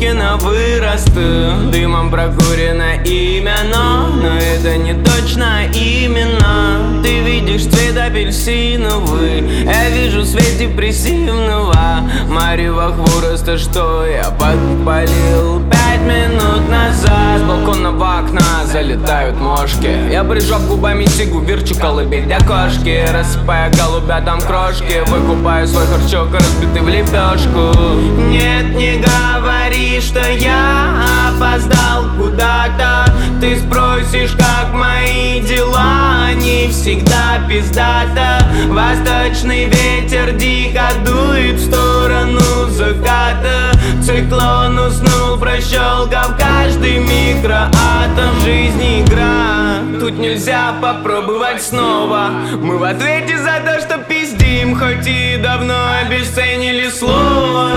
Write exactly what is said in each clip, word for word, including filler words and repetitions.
руки на вырост. Дымом прокурено имя, но, но это не точно именно. Ты видишь цвет апельсиновый, я вижу свет депрессивного марева хвороста, что я подпалил пять минут назад. С балконного окна залетают мошки, я прижав губами сигу, верчу колыбель для кошки. Рассыпая голубятам крошки, выкупаю свой харчок, разбитый в лепешку. Нет, не говори, что я опоздал куда-то. Ты спросишь, как мои дела, они всегда пиздата. Восточный ветер дико дует в сторону заката. Циклон уснул, прощелкав каждый микроатом. Жизнь игра, тут нельзя попробовать снова. Мы в ответе за то, что пиздим, хоть и давно обесценили слово.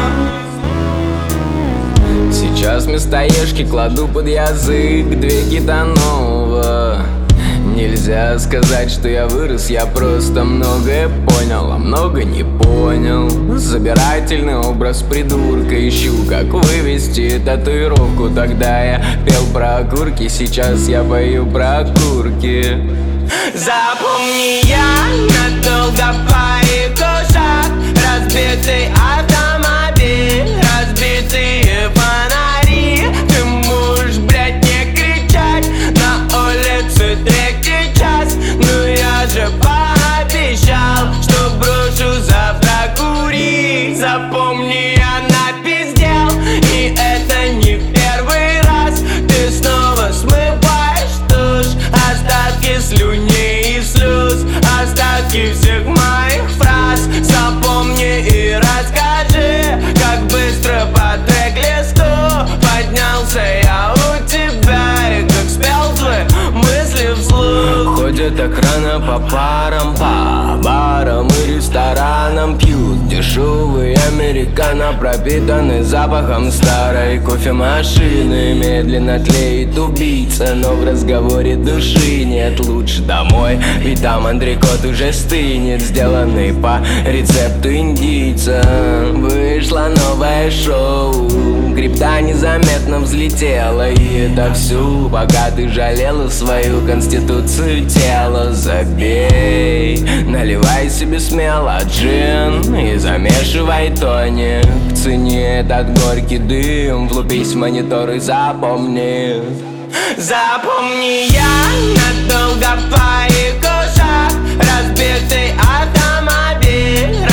Сейчас вместо ешки кладу под язык две гитанова. Нельзя сказать, что я вырос, я просто многое понял, а много не понял. Собирательный образ придурка, ищу, как вывести татуировку. Тогда я пел про окурки, сейчас я пою про окурки. Запомни, я надолго парику шаг, разбитый автомобиль, разбитые фонари. Ты можешь, блядь, не кричать, на улице третий час. Но я же пообещал, что брошу завтра курить. Запомни, я напиздел, и это не в первый раз. Ты снова смываешь тушь, остатки слюней и слез, остатки всех моих фраз. Запомни и расскажи, как быстро по трек-листу поднялся я у тебя, и как спел твои мысли вслух. Ходят так рано по парам, по барам и ресторанам, пьют дешевый американо, пропитанный запахом старой кофемашины. Медленно тлеет убийца, но в разговоре души нет. Лучше домой, ведь там антрекот уже стынет, сделанный по рецепту индийца. Вышло новое шоу, крипта незаметно взлетела, и это всю, пока ты жалела свою конституцию тела. Забей, наливай себе смело джин и замешивай тоник. Цени этот горький дым, влупись в монитор и запомни. Запомни, я надолго парику шаг, разбитый автомобиль,